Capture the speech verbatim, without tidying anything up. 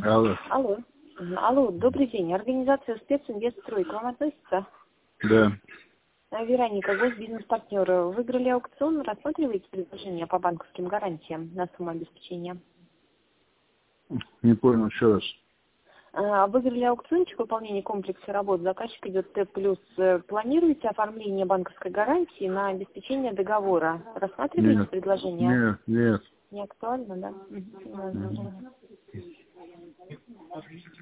Алло. Алло. Мгм. Алло, добрый день. Организация «Специнвестстрой» к вам относится? Да. А, Вероника, госбизнес-партнер. Выиграли аукцион, рассматриваете предложение по банковским гарантиям на сумму обеспечения? Не понял, еще раз. А, Выиграли аукциончик выполнения комплекса работ. Заказчик идет Т+. Планируете оформление банковской гарантии на обеспечение договора? Рассматриваете Нет. предложение? Нет, нет. Не актуально, да? Мгм. Мгм. Возможно.